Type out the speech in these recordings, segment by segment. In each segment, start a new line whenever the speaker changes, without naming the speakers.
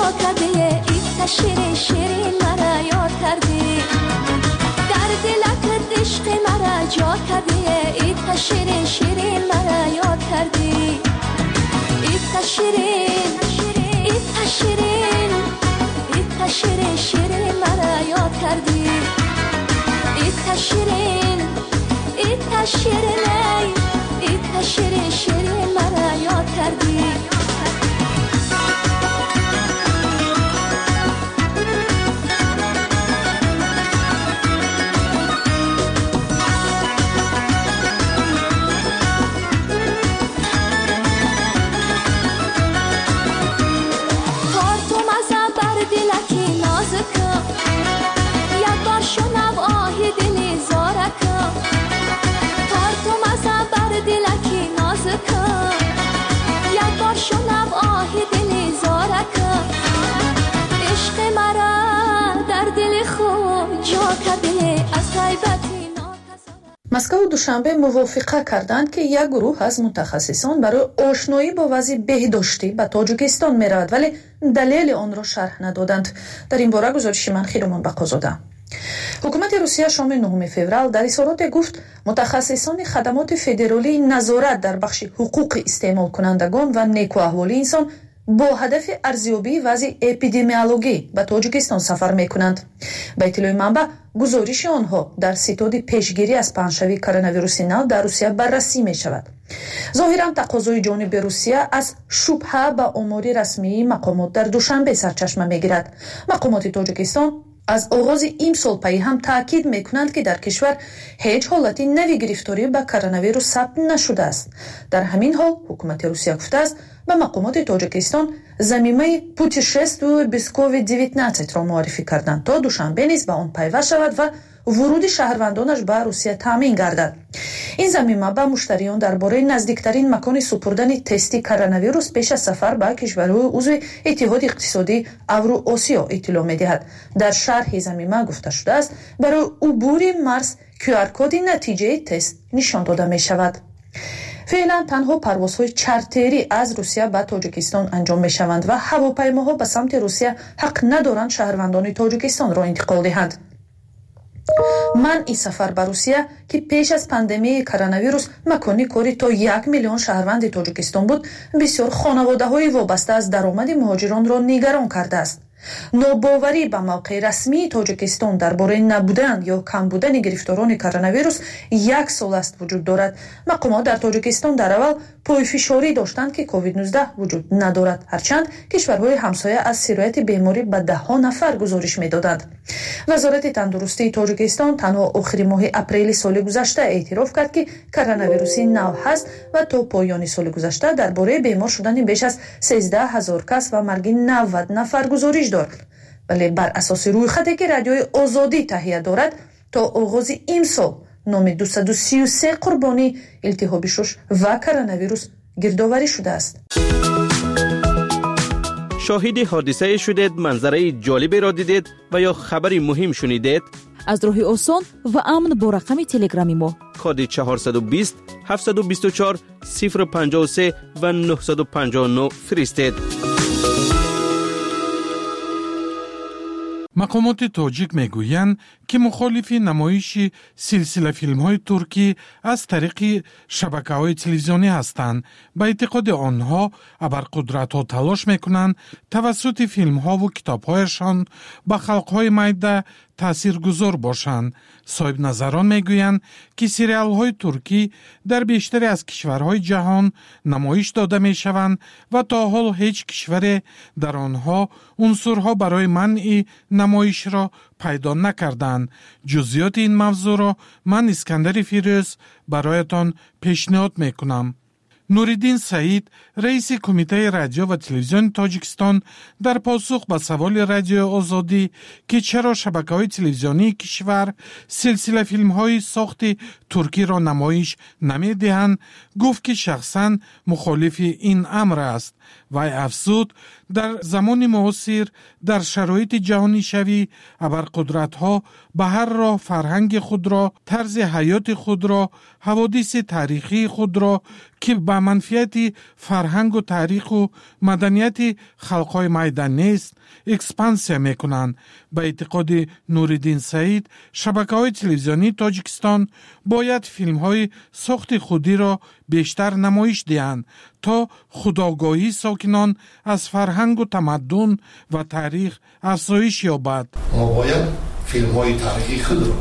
کردی این تشیر شیرین مرا یاد کردی در دلت عشق مرا جا کردی این تشیر شیرین مرا یاد کردی این تشیرین این تشیرین این تشیر شیرین مرا یاد کردی این تشیرین این تشیرین این تشیر شیرین مرا یاد کردی
مسکو دوشنبه موافقه کردند که یک گروه از متخصصان برای آشنایی با وضع بهداشتی به تاجیکستان میرود ولی دلیل آن را شرح ندادند. در این باره گزارش من خیرمان بقازاده. حکومت روسیه شام 9 فوریه در اظهارات گفت متخصصان خدمات فدرالی نظارت در بخش حقوق استعمال کنندگان و نیکواحوالی انسان با هدف ارزیابی وضع اپیدمیولوژی به تاجیکستان سفر میکنند. به اطلاع منبع گزارش آنها در ستاد پیشگیری از پنه‌شوی کرونا ویروس نو در روسیه بررسی می شود. ظاهرا تقاضای جانب روسیه از شبهه به آمار رسمی مقامات در دوشنبه سرچشمه میگیرد. مقامات تاجیکستان از آغاز این سال پی هم تاکید میکنند که در کشور هیچ حالتی نوی گرفتاری به کرونا ویروس ثبت نشده است. در همین حال حکومت روسیه گفته است به مقامات تاجیکستان زمینه پوتشستو без COVID-19 را معرفی کردند تا دوشنبه نیز به آن پیوست شود و ورود شهروندانش به روسیه تامین گردد. این زمینه به مشتریان درباره نزدیکترین مکان سپردن تستی کرونا ویروس پیش از سفر به کشورهای عضو اتحاد اقتصادی اوراسیا اطلاع می‌دهد. در شرح زمینه گفته شده است برای عبور مرز QR کد نتیجه تست نشان داده می شود. فعلا تنها پروازهای چارتری از روسیه به تاجیکستان انجام می شوند و هواپیماها به سمت روسیه حق ندارند شهروندان تاجیکستان را انتقال دهند. منع سفر به روسیه که پیش از پاندمی کرونا ویروس مکانی کاری تا 1 میلیون شهروند تاجیکستان بود، بسیار خانواده‌های وابسته از درآمد مهاجران را نگران کرده است. ناباوری به موقع رسمی تاجیکستان درباره نبودن یا کم بودن گرفتاران کرونا ویروس 1 سال است وجود دارد. مقامات در تاجیکستان در اول پایفشاری داشتند که کووید 19 وجود ندارد، هرچند کشورهای همسایه از سرایت بیماری به 10 نفر گزارش میدادند. وزارت تندرستی تاجیکستان تنها آخر ماه اپریل سال گذشته اعتراف کرد که کرونا ویروس نو هست و تا پایان سال گذشته درباره بیمار شدن بیش از 13000 کس و مرگ 90 نفر گزارش دارد. ولی بر اساس رویخطی که رادیوی آزادی تهیه دارد تا آغاز این سال نام 233 قربانی التهاب شش و کرونا ویروس گردآوری شده است.
شاهد حادثه شدید، منظره جالبی را دیدید و یا خبری مهم شنیدید؟
از راه آسان و امن با رقم تلگرامی ما
کد 420 724 053 و 959 فرستید.
مقامات تاجیک میگویند که مخالف نمایش سلسله فیلم‌های ترکی از طریق شبکه‌های تلویزیونی هستند. به اعتقاد آنها ابرقدرت‌ها تلاش میکنند توسط فیلم‌ها و کتاب‌هایشان به خلق‌های مایده تاثیرگذار باشند. صاحب نظران میگویند که سریال‌های ترکی در بیشتری از کشورهای جهان نمایش داده میشوند و تا حال هیچ کشوری در آنها عنصرها برای منع نمایش را پیدا نکردند. جزئیات این موضوع را من اسکندر فیروز برایتان پیشنهاد میکنم. نوریدین سعید رئیس کمیته رادیو و تلویزیون تاجیکستان در پاسخ به سوال رادیو آزادی که چرا شبکه‌های تلویزیونی کشور سلسله فیلم‌های ساخت ترکی را نمایش نمی‌دهند گفت که شخصاً مخالف این امر است و افزود در زمان معاصر در شرایط جهانی شوی ابرقدرت‌ها به هر راه فرهنگ خود را، طرز حیات خود را، حوادث تاریخی خود را که به منفعت فرهنگ و تاریخ و مدنیت خلق‌های میدانی است اکسپانسیا میکنند. به اعتقاد نوریدین سعید، شبکه‌های تلویزیونی تاجیکستان باید فیلم‌های ساخت خودی را بیشتر نمایش دهند تا خودآگاهی ساکنان از فرهنگ و تمدن و تاریخ افزایش یابد.
ما باید فیلم‌های تاریخی خود را،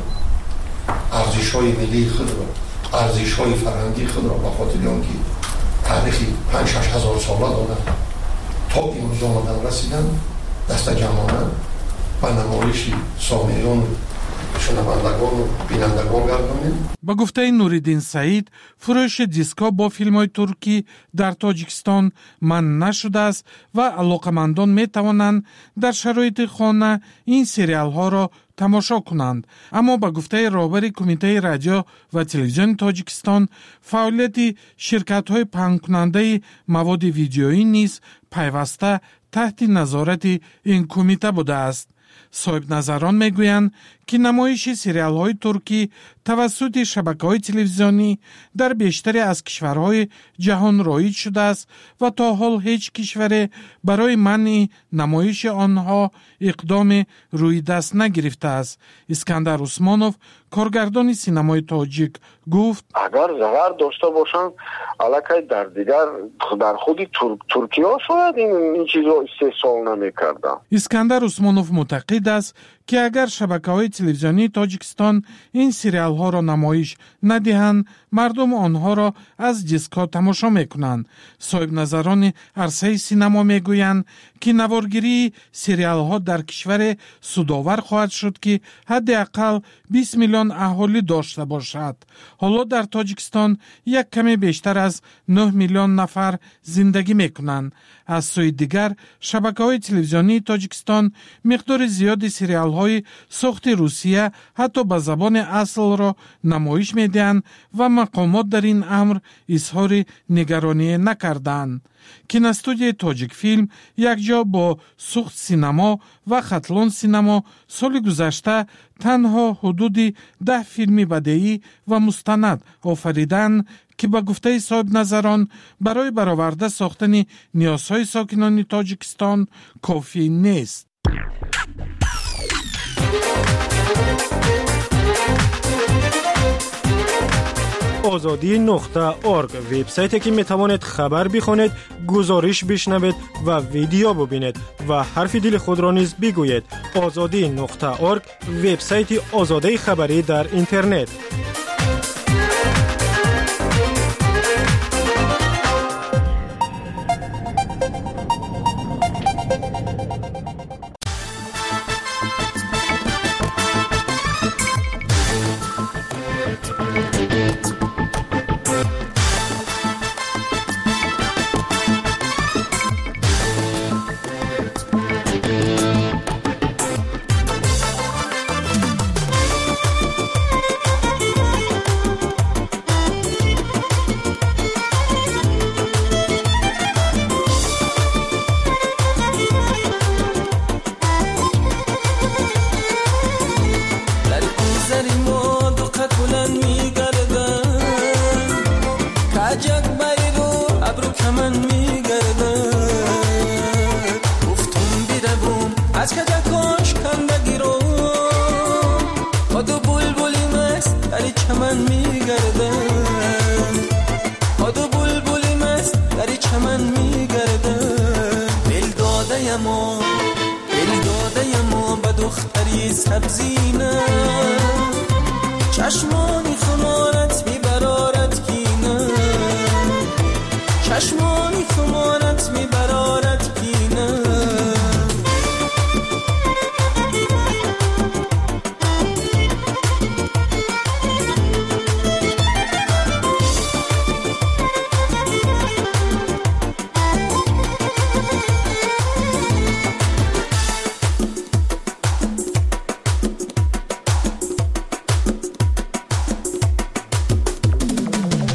ارزش‌های ملی خود را، ارزش‌های فرهنگی خود را به خاطر آنکه تاریخی 5-6 هزار ساله دارند تا امروز آمدن رسیدن دست جمعانه به نمایش سامعین شنوندگان و بینندگان گردانیم.
با گفته نوریدین سعید، فروش دیسک‌ها با فیلم‌های ترکی در تاجیکستان منع نشده است و علاقمندان می‌توانند در شرایط خانه این سریال‌ها را تماشا کنند. اما با گفته رهبر کمیته رادیو و تلویزیون تاجیکستان، فعالیت شرکت‌های پهن کننده مواد ویدیویی نیز پیوسته تحت نظارت این کمیته بوده است. صاحب نظران میگویند که نمایش سریال های ترکی توسط شبکه های تلویزیونی در بیشتری از کشورهای جهان رایج شده است و تا حال هیچ کشور برای منع نمایش آنها اقدام روی دست نگرفته است. اسکندر عثمانوف، کارگردان سینمای تاجیک، گفت
اگر ضرر داشته باشند الکی در خود ترکیه شاید این چیزا استحصال نمی‌کردند.
اسکندر عثمانوف معتقد است که اگر شبکه‌های تلویزیونی تاجیکستان این سریال ها را نمایش ندهند، مردم آنها را از دیسک‌ها تماشا میکنند. صاحب نظران عرصه سینما میگویند که نوارگیری سریال ها در کشور سودآور خواهد شد که حداقل 20 میلیون اهالی داشته باشد. حالا در تاجیکستان یک کمی بیشتر از 9 میلیون نفر زندگی میکنند. از سوی دیگر شبکه‌های تلویزیونی تاجیکستان مقدار زیادی سریال های ساخت روسیه حتی به زبان اصل را نمایش میدهند و مقامات در این امر اظهار نگرانی نکردند. کینوستودیوی تاجیک فیلم یک جا با سوخت سینما و خطلان سینما سال گذشته تنها حدود 10 فیلم بدیعی و مستند آفریدن که با گفته صاحب نظران برای برآورده ساختن نیازهای ساکنان تاجیکستان کافی نیست.
azadi.org وبسایتی که میتوانید خبر بخونید، گزارش بشنوید و ویدیو ببینید و حرف دل خود را نیز بگویید. azadi.org وبسایت آزادی خبری در اینترنت.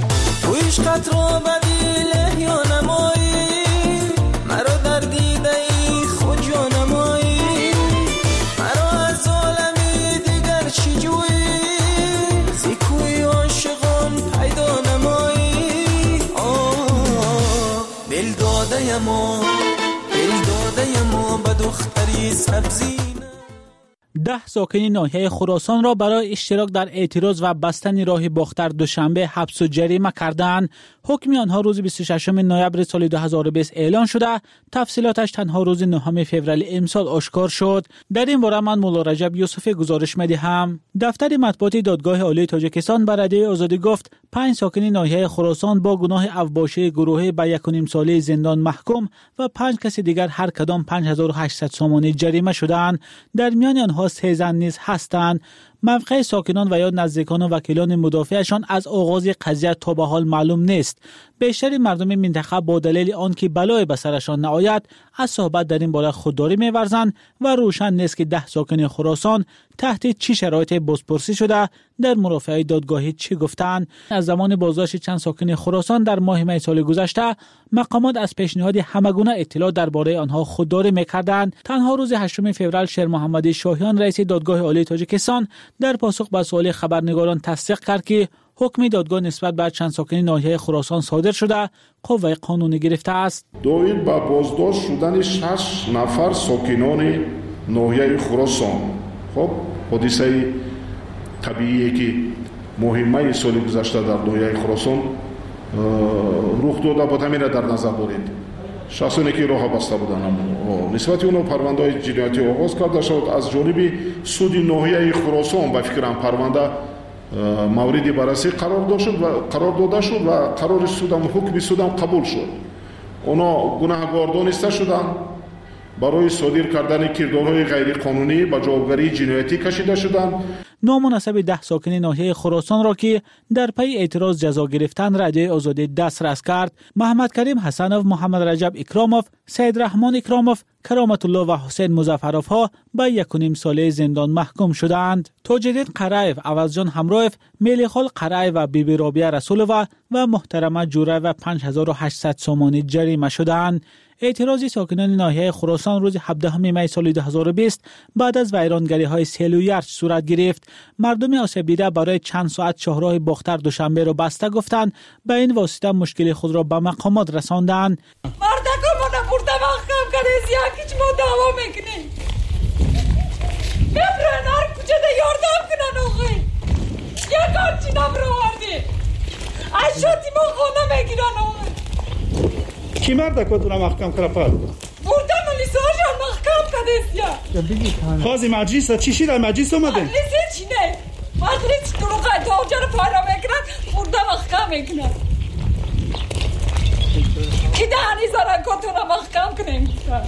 عشقت رو بدیله یا نمایی مرا در دیده داده‌یم و دل داده‌یم و به دختری سبزی.
10 ساکن ناحیه خراسان را برای اشتراک در اعتراض و بستن راه باختر دوشنبه حبس و جریمه کردند. حکم آنها روز 26 نوامبر سال 2020 اعلان شده. تفصیلاتش تنها روز 9 فوریه امسال آشکار شد. در این باره من مولا رجب یوسفی گزارش می‌دهم. دفتر مطبوعاتی دادگاه عالی تاجیکستان بر رادیوی آزادی گفت 5 ساکن ناحیه خراسان با گناه اوباشی گروهی به 1.5 ساله زندان محکوم و 5 کس دیگر هر کدام 5800 سومانی جریمه شدند. در میان آنها 3 زن نیز هستند. موقع ساکنان و یا نزدیکان و وکیلان مدافعشان از آغاز قضیه تا به حال معلوم نیست. بیشتر مردم منطقه با دلیل آنکه بلای به سرشان نآید از صحبت در این باره خودداری می‌ورزند و روشن نیست که 10 ساکن خراسان تحت چه شرایط بازپرسی شده در مرافعه دادگاهی چی گفتند. از زمان بازداشت چند ساکن خراسان در ماه می سال گذشته مقامات از پیشنهاد همگونه اطلاع درباره آنها خودداری می‌کردند. تنها روز 8 فوریه شیر محمدی شاهیان رئیس دادگاه عالی تاجیکستان در پاسخ به سوال خبرنگاران تصدیق کرد که حکم دادگاه نسبت به چند ساکن ناحیه خراسان صادر شده قوه قانونی گرفته است.
دلیل به بازداشت شدن 6 نفر ساکنان ناحیه خراسان. خب حادثه طبیعی که مهمه سال گذشته در ناحیه خراسان رخ داده بود همین در نظر دارید. شخصانی که راه بسته بودند نسبت اونها پرونده جنایتی آغاز کرده شد از جانب سود ناحیه خراسان. به فکرم پرونده موردی بررسی قرار داده شد و قرار سودم حکم سودم قبول شد. اونا گناهکار دانسته شدند، برای صادر کردن کردارهای غیر قانونی به جوابگری جنایتی کشیده شدند.
نامناسب 10 ساکن ناحیه خراسان را که در پی اعتراض جزا گرفتن رادیوی آزادی دسترس کرد. محمد کریم حسنوف، محمد رجب اکراموف، سید رحمان اکراموف، کرامت الله و حسین مظفرов ها به 1.5 ساله زندان محکوم شدند. تاج‌الدین قرائف، عوضجان همراهف، ملیخال قرائف و بیبی رابعه رسولووا و محترمه جوره و 5800 سومانی جریمه شدند. اعتراض ساکنان ناحیه خراسان روز 17 می سال 2020 بعد از ویرانگری‌های سیل و یرچ صورت گرفت. مردم آسیب دیده برای چند ساعت شاهراه باختر دوشنبه را بسته گفتند. به این واسطه مشکل خود را به مقامات رساندند.
مردکمون برده محکم کرده زیاکیچ ما دعوا میکنیم. ببرن هر کجا ده یاردم کنن آقای. یک آرچی نم رو وردی. اشاتی ما خانه میگیرن آقای.
کی مردکتون محکم کرده پل؟
بردن لیساژ محکم کرده.
خازی مجلس چی در مجلس اومده؟
مجلس چی نه؟ مجلس گروه تاجر پایرا میکنن برده محکم میکنن. کی دهنی زرکتون محکم کنیم؟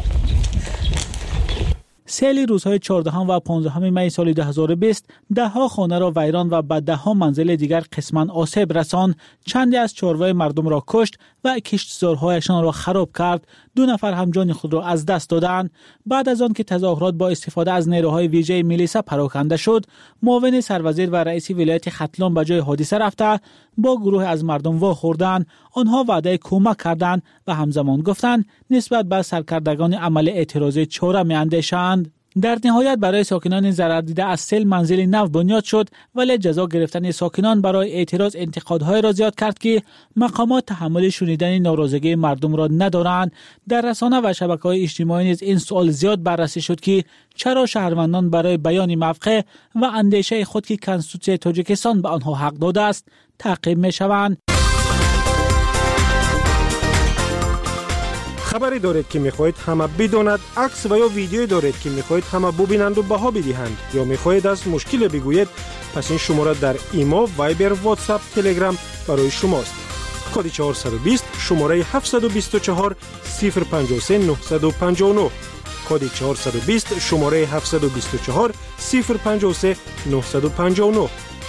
سیل روزهای 14 و 15 می سال 2020 ده ها خانه را ویران و به ده ها منزل دیگر قسماً آسیب رساند. چندی از چارهای مردم را کشت و کشتزارهایشان را خراب کرد. 2 نفر هم جان خود را از دست دادند. بعد از آن که تظاهرات با استفاده از نیروهای ویژه میلیسا پراکنده شد، معاون سروزیر و رئیس ولایت ختلان به جای حادثه رفته با گروه از مردم واخوردند. آنها وعده کمک کردند و همزمان گفتند نسبت به سرکردگان عمل اعتراضی چاره می‌اندیشند. در نهایت برای ساکنان ضرر دیده از سیل منزل نو بنیاد شد، ولی جزا گرفتن ساکنان برای اعتراض انتقادهای را زیاد کرد که مقامات تحمل شنیدن ناراضگی مردم را ندارند. در رسانه و شبکه‌های اجتماعی نیز این سوال زیاد بررسی شد که چرا شهروندان برای بیان موقع و اندیشه خود که کنستیتوسیون تاجیکستان به آنها حق داده است تعقیب می‌شوند.
خبری دارید که میخواهید همه بداند، عکس و یا ویدیویی دارید که میخواهید همه ببینند و بها بدهند یا میخواهید از مشکل بگویید، پس این شماره در ایما، وایبر، واتساپ، تلگرام برای شماست. کد 420 شماره 724 053 959 کد 420 شماره 724 053 959.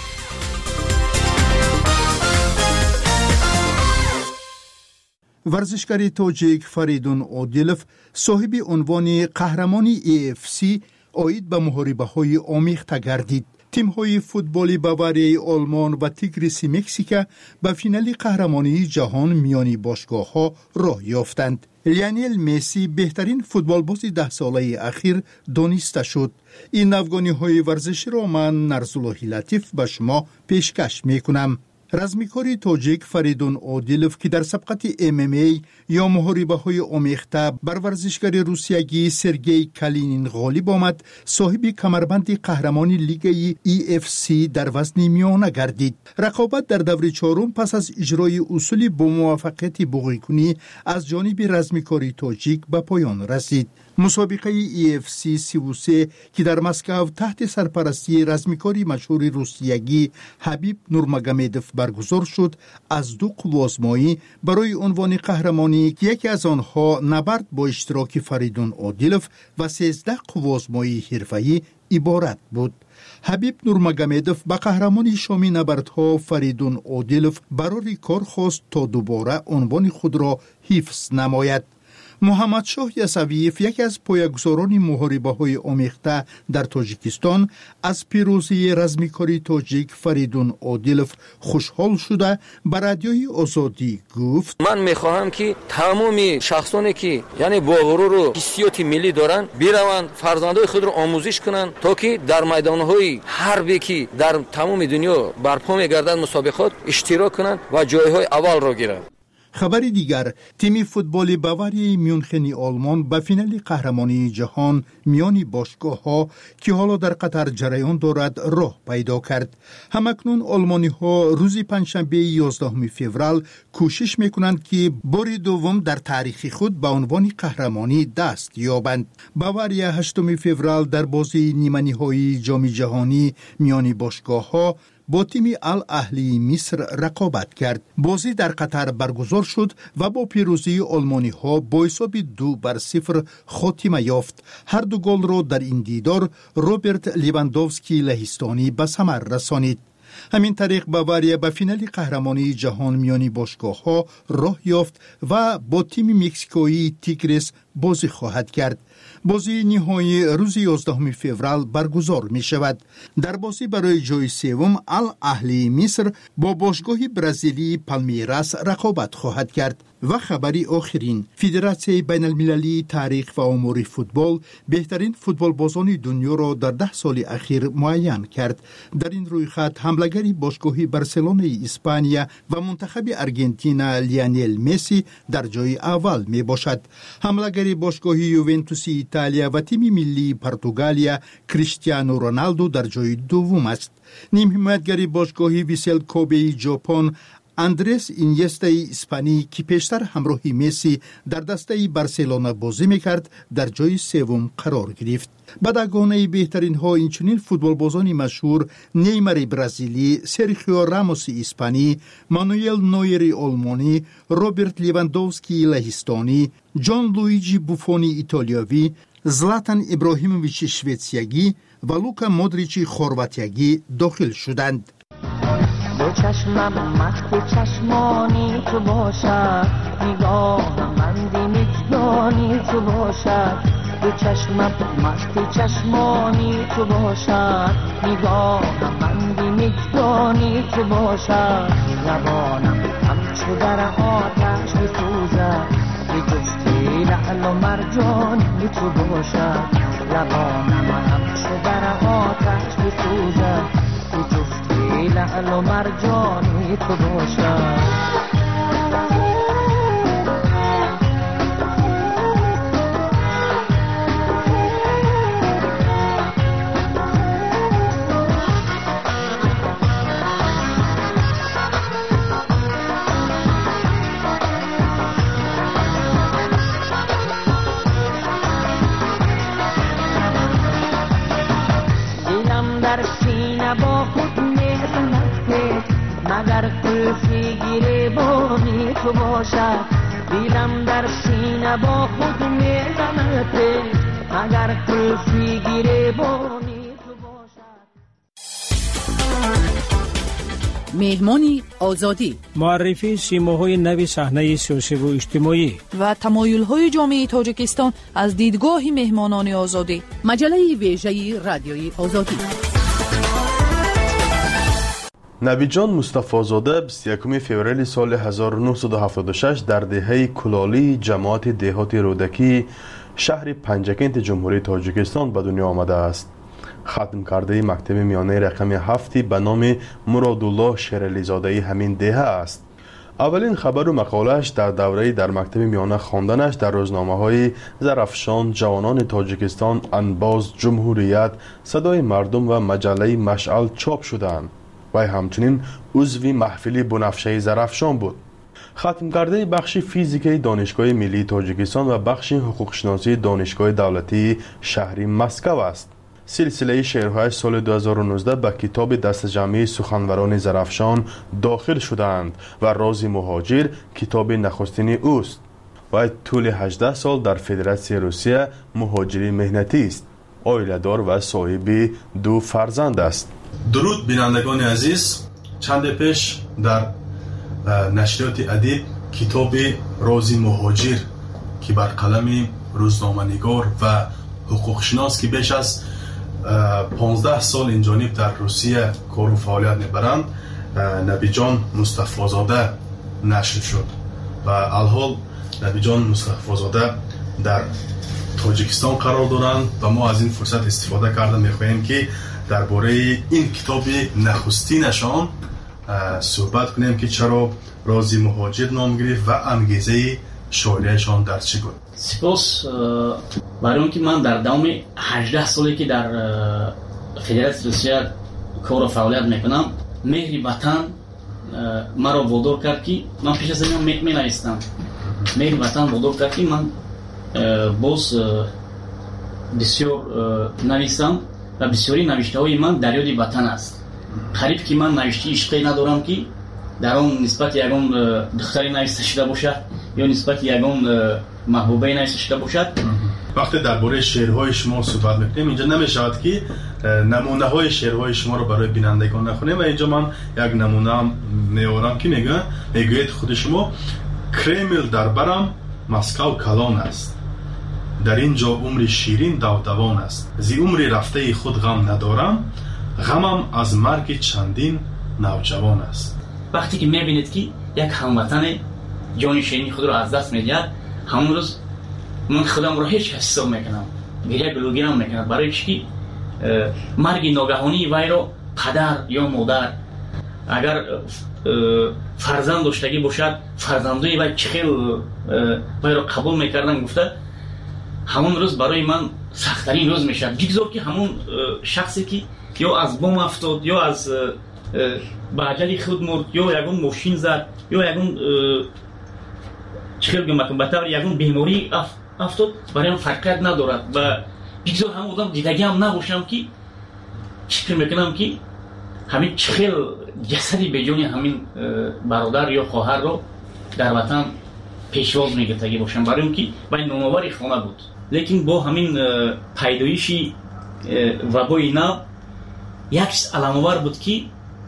ورزشکار تاجیک فریدون عادلوف صاحب عنوان قهرمانی AFC آید به محاربه‌های آمیخته گردید. تیم‌های فوتبالی باواری آلمان و تیگریس مکزیک به فینال قهرمانی جهان میانی باشگاه‌ها راه یافتند. لیونل مسی بهترین فوتبالباز 10 ساله اخیر دانسته شد. این افغانی‌های ورزشی را من نرسولهی لطیف به شما پیشکش می‌کنم. رزمیکاری تاجیک فریدون عادیلوف که در سبقت MMA یا محاربه‌های آمیخته بر ورزشکار روسیایی سرگئی کالینین غالب آمد، صاحب کمربند قهرمانی لیگ EFC در وزن میانه گردید. رقابت در دور چهارم پس از اجرای اصول با موفقیت بوقی‌کنی از جانب رزمیکاری تاجیک به پایان رسید. مسابقه EFC 33 که در مسکو تحت سرپرستی رزمیکاری مشهور روسیایی حبیب نورمگامدوف برگزار شد، از 2 قوازمایی برای عنوان قهرمانی که یکی از آنها نبرد با اشتراک فریدون عادیلوف و 13 قوازمایی حرفه‌ای عبارت بود. حبیب نورمگامدوف با قهرمانی شامی نبردها فریدون عادیلوف برای کار خواست تا دوباره عنوان خود را حفظ نماید. محمد شاه یسویف، یکی از پایه‌گذاران محاربه‌های آمیخته در تاجیکستان، از پیروزی رزمیکاری تاجیک فریدون عادیلوف خوشحال شده به رادیوی آزادی گفت:
من میخواهم که تمام شخصانی که یعنی با غرور و حسیات ملی دارن بیروند فرزندای خود را آموزش کنند تا که در میدان‌های حربی که در تمام دنیا برپا می‌گردد مسابقات اشتراک کنند و جایهای اول را گیرند.
خبری دیگر، تیم فوتبال باواری میونخنی آلمان به فینال قهرمانی جهان میانی باشگاه‌ها که حالا در قطر جریان دارد راه پیدا کرد. همکنون آلمانی‌ها روز پنجشنبه 11 فوریه کوشش می‌کنند که بار دوم در تاریخ خود به عنوان قهرمانی دست یابند. باواریا 8 فوریه در بازی نیمه‌نهایی جام جهانی میانی باشگاه‌ها با تیم الاهلی مصر رقابت کرد. بازی در قطر برگزار شد و با پیروزی آلمانی ها با حساب 2-0 خاتمه یافت. هر دو گل را در این دیدار روبرت لیواندوفسکی لهستانی به ثمر رسانید. همین طریق باواریا به فینال قهرمانی جهان میانی باشگاه ها راه یافت و با تیم مکزیکویی تیگرس بازی خواهد کرد. بازی نهایی روز 11 فوریه برگزار می شود. در بازی برای جای سوم الاهلی مصر با باشگاه برزیلی پالمیراس رقابت خواهد کرد. و خبری آخرین، فدراسیون بین المللی تاریخ و امور فوتبال بهترین فوتبال بازان دنیا را در 10 سال اخیر معین کرد. در این رویخط حمله‌گر باشگاه بارسلونای اسپانیا و منتخب ارژانتین لیونل مسی در جای اول می باشد. حمله‌گر باشگاه یوونتوس ایتالیا و تیم ملی پرتغالیا کریستیانو رونالدو در جای دوم است. نیم حمایتگر باشگاه ویسل کوبه ژاپن اندرس اینیستا اسپانی که پیشتر همراه مسی در دسته بارسلونا بازی میکرد در جای سوم قرار گرفت. بدگانه بهترین ها اینچنین فوتبال بازان مشهور نیمار برزیلی، سرخیو راموس اسپانی، مانوئل نویر آلمانی، روبرت لیواندوفسکی لهستانی، جان لویجی بوفونی ایتالیایی، زلاتان ابراهیموویچ شویتسیایی و لوکا مودریچ خرواتیایی داخل شدند.
دو چشمم مست چشمانی تو باشد، نگاهم بندی مجدانی تو باشد. دو چشمم مست چشمانی تو باشد، نگاهم بندی مجدانی تو باشد. زبانم همچو در آتش می‌سوزد، به جفتی لعل و مرجانی تو باشد. زبانم همچو در آتش می‌سوزد، لعل و مرجانی تو باشد. دلم در سینه با خود مگر قلفی گریبانی تو باشد. دیلم در سینه با خود میزنده، مگر قلفی گریبانی تو باشد.
مهمانی آزادی،
معرفی سیماهای نو صحنه سیاسی و اجتماعی
و تمایل‌های جامعه تاجیکستان از دیدگاه مهمانان آزادی.
مجله ویژه رادیوی آزادی.
نویدجان مصطفی‌زاده 21 فوریه سال 1976 در دهه کلالی جماعت دهات رودکی شهر پنجکنت جمهوری تاجیکستان به دنیا آمده است. ختم کرده مکتب میانه رقم 7 به نام مرادالله شیرعلی زاده همین دهه است. اولین خبر و مقاله‌اش در دوره در مکتب میانه خواندنش در روزنامه‌های زرافشان، جوانان تاجیکستان، انباز، جمهوریت، صدای مردم و مجله مشعل چاپ شدند. و همچنین عضو محفل بنفشه زرافشان بود. ختم کرده بخش فیزیک دانشگاه ملی تاجیکستان و بخش حقوق شناسی دانشگاه دولتی شهری مسکو است. سلسله شعرهای سال 2019 به کتاب دست جمعی سخنوران زرافشان داخل شدند و راز مهاجر کتاب نخستین اوست. و طول 18 سال در فدراسیون روسیه مهاجری مهنتی است. عائله‌دار و صاحب 2 فرزند است.
درود بینندگان عزیز، چند پیش در نشریات ادب کتاب راز مهاجر که بر قلم روزنامه‌نگار و حقوق شناس که بیش از 15 سال این جانب در روسیه کار و فعالیت میبرند نبی جان مصطفی زاده نشر شد و الحال نبی جان مصطفی زاده در تاجیکستان قرار دارند و ما از این فرصت استفاده کرده میخواهیم که درباره این کتاب نخستینشان صحبت کنیم که چرا راز مهاجر نام گرفت و انگیزه شاعریشان در چی بود.
سپاس برای اون که من در دوام 18 سالی که در فدراسیون روسیه کار و فعالیت میکنم، مهر وطن مرا وادار کرد که من پیش از این می نویسم. مهر وطن وادار کرد که من باز بسیار نویسم و بسیاری نوشته های من در یاد وطن است. قریب که من نوشته عشقی ندارم که در آن نسبت یگان دختری نوشته شده باشد یا نسبت یگان محبوبه نوشته شده باشد.
وقتی درباره شعرهای شما صحبت میکنیم اینجا نمیشود که نمونه های شعرهای شما رو برای بینندگان نخونیم و اینجا من یک نمونه هم میارم که میگوید خود شما کرمل در برم مسکو کلان است، در اینجا عمر شیرین دودوان است، زی عمر رفته خود غم ندارم، غمم از مرگ چندین نوجوان است.
وقتی که میبینید که یک هموطن جان شیرین خود رو از دست میدهد، همون روز من خودم رو هیچ حساب میکنم، گریه گلوگیرم میکنم، برای چی مرگ ناگهانی وی رو پدر یا مادر اگر فرزند داشتگی باشد فرزندوی وی چه خیلی وی رو قبول میکردن گفته همون روز برای من سخت‌ترین روز میشه. بگذار که همون شخصی که یا از بم افتاد یا از بعجلی خود مرد یا یگون ماشین زد یا یگون چخیل گمکن بطور یگون بیماری افتاد برای من فرقیت ندارد و بگذار همون آدم دیدگی هم نباشم که فکر میکنم که همین چخیل جسدی به جان همین برادر یا خواهر رو در وطن پیشواز میگرتگی باشم، برای اون که باید نامآوری خانه بود. لیکن با همین پیدایشی وبای نو یک چیز علام‌آور بود که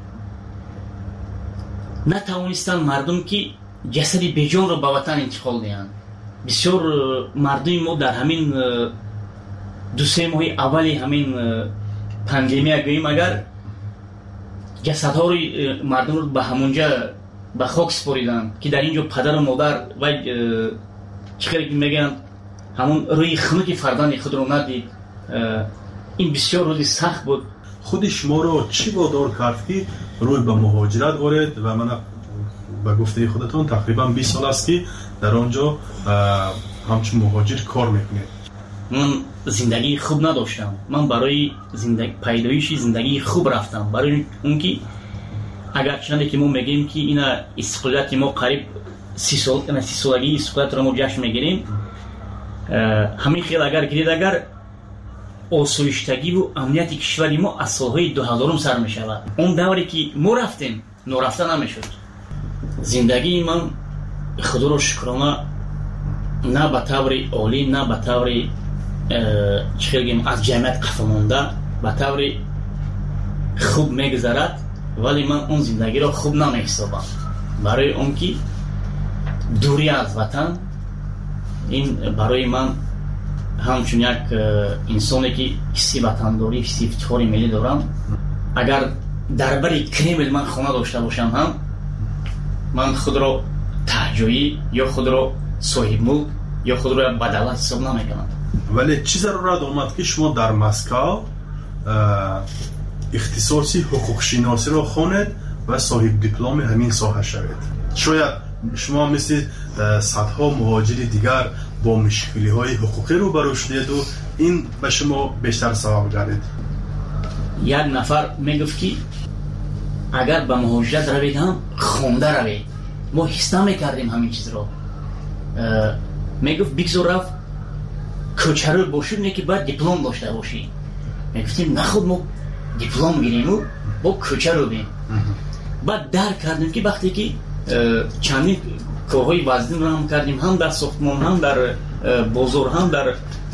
نتوانستن مردم که جسدی بیجان رو به وطن انتقال دهند. بسیار مردم ما در همین 2-3 ماه اولی همین پاندمی گوییم اگر جسدها رو مردم رو به همونجا به خاک سپاریدن که در اینجا پدر و مادر و چخیلی میگن همون روی خنک فرزند خود رو ندید. این بسیار روزی سخت بود.
خود شما رو چی وادار کرد که روی به مهاجرت آورید و من به گفته خودتون تقریبا 20 سال است که در آنجا همچون مهاجر کار میکنید؟
من زندگی خوب نداشتم. من برای پیدایش زندگی خوب رفتم، برای اون که اگر چنده که ما میگیم که اینا استقلالیت ما قریب 30 سالگی استقلالیت رو ما جشن میگیریم، همین خیلی اگر گرید اگر آسایشتگی و امنیت کشوری ما از سالهای 2000 سر میشود. اون دوری که ما رفتیم نورفته نمیشد. زندگی من خدا رو شکرانه نه به طور عالی نه به طور چه بگیم از جمعیت قفل مانده به طور خوب میگذرد، ولی من اون زندگی رو خوب نمیحسابم، برای اون که دوری از وطن این برای من همچون یک انسانی که حسی وطنداری حسی افتخار ملی دارم. اگر در بری کرمل من خانه داشته باشم هم من خود رو تهجویی یا خود رو صاحب ملک یا خود رو بدولت حساب نمیکنم.
ولی چی ضرورت اومد که شما در مسکو اختصاصی حقوق شناسی را خوانید و صاحب دیپلم همین ساحه شوید. شاید شما مثل صدها مهاجر دیگر با مشکلی های حقوقی رو برو شدید و این به شما بیشتر ثواب گردید.
یک نفر میگفت که اگر به مهاجرت روید هم خونده روید. ما حس نمیکردیم همین چیز رو. میگفت بگذار رفت کوچرو باشید نه که باید دیپلم داشته باشی. میگفتیم نخود ما دیپلم گیریم و با کوچرو بیم. بعد درک کردیم که وقتی که چندین کارهای وزنی رو هم کردیم، هم در ساختمان، هم در بازار، هم در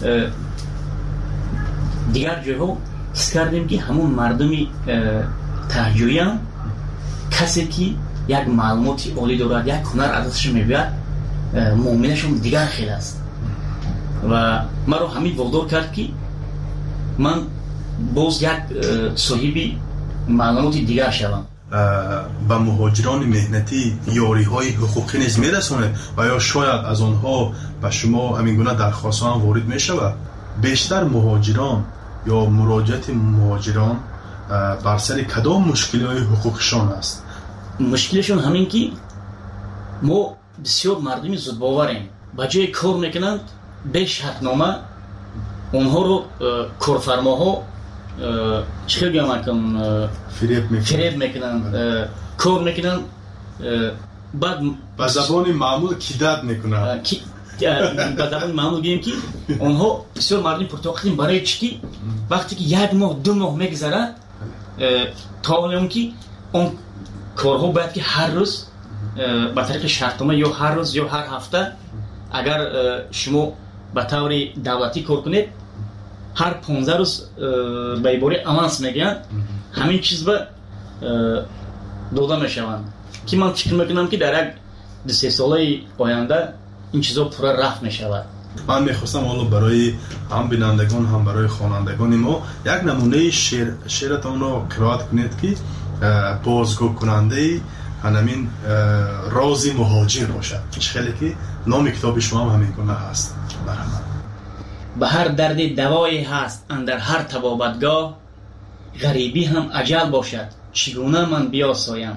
دیگر جاها، حس کردیم که همون مردمی تهجویی هم کسی که یک معلوماتی عالی دارد، یک هنر ازش میبید، معامله‌شون دیگر خیلی است و من رو همین وادار کرد که من باز یک صاحبی معلوماتی دیگر شوم.
به مهاجران مهنتی یاری های حقوقی نیز میرسونه و یا شاید از آنها به شما همین گونه درخواست ها هم وارد میشود؟ بیشتر مهاجران یا مراجعت مهاجران بر سر کدام مشکلی های حقوقشان است؟
مشکلشون همین که ما بسیار مردمی زود باوریم، با جای کار میکنند به شرطنامه اونها رو کارفرماها چه میگم فریب میکنن، کار میکنن، بعد
به زبان معمول کیدت میکنن.
به زبان معمول بگیم که اونها بسیار مردم پرتاقتیم برای چی وقتی که یک ماه دو ماه میگذره تا اون که اون کارها باید که هر روز به طریق شرطنامه یا هر روز یا هر هفته اگر شما به طور دولتی کار کنید هر 15 روز به عباره آوانس میگن، همین چیز به داده میشوند که من فکر میکنم که در یک 2-3 ساله آینده این چیزا پورا رفت میشود.
من میخواستم حالا برای هم بینندگان هم برای خوانندگان ما یک نمونه شعرتان رو قرائت کنید که بازگو کننده همین راز مهاجر باشد. خیلی که نام کتاب شما هم همین گونه هست.
به هر درد دوایی هست اندر هر طبابتگاه، غریبی هم اجل باشد چگونه من بیاسایم.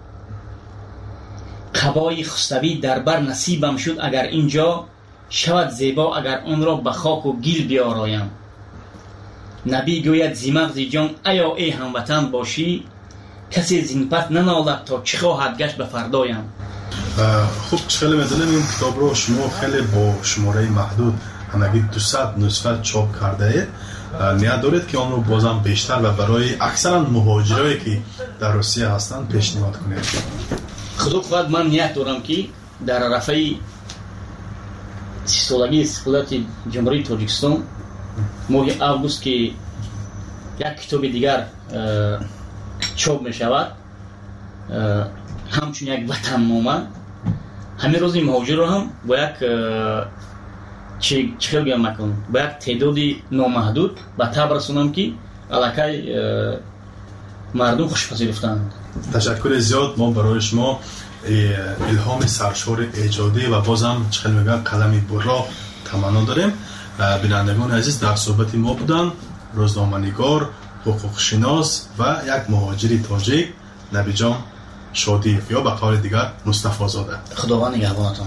قبای خستوی در بر نصیبم شد اگر اینجا، شود زیبا اگر آن را به خاک و گیل بیارایم. نبی گوید زی مغز جان ایا ای هموطن باشی، کسی زین پس ننالد تا چه خواهد گشت به فردایم.
خب خیلی میدونم این کتاب رو شما خیلی با شماره محدود همگی 200 نسخه چاپ کرده اید. نیت دارید که آن رو بازم بیشتر و برای اکثرا مهاجرایی که در روسیه هستند پیشنهاد کنید؟
خدا خواهد من نیت دارم که در رفع 30 سالگی استقلالت جمهوری تاجیکستان ماه اوگوست که یک کتاب دیگر چاپ می شود، همچون یک وطن نامه، همین روز این مهاجر رو هم با یک چه بگم مکنم با یک تعدادی نامحدود به تب رسونم که علاقه مردم خوش پذیرفتند.
تشکر زیاد. ما برای شما الهام سرشار ایجادی و بازم چه میگن قلمی برا تمنا داریم. بینندگان عزیز در صحبت ما بودن روزنامه‌نگار، حقوق شناس و یک مهاجری تاجیک نبی جان شادیف یا به قول دیگر مصطفی زاده.
خداوند نگهبانتان.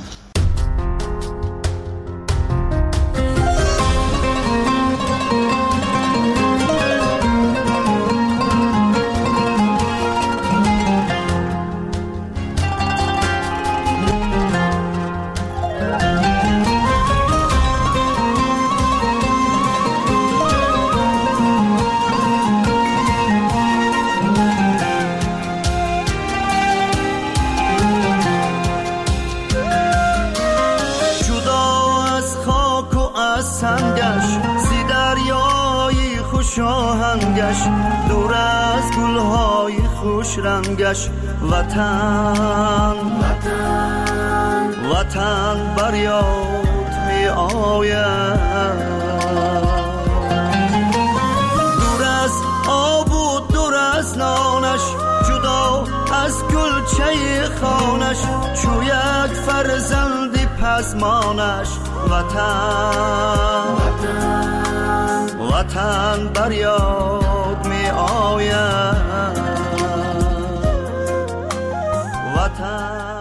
دور از گلهای خوش رنگش وطن بر یاد می آید. دور از آب و دور از نانش، جدا از گلچه خانش، چو یک فرزند پزمانش وطن وطن بر یاد می آید وطن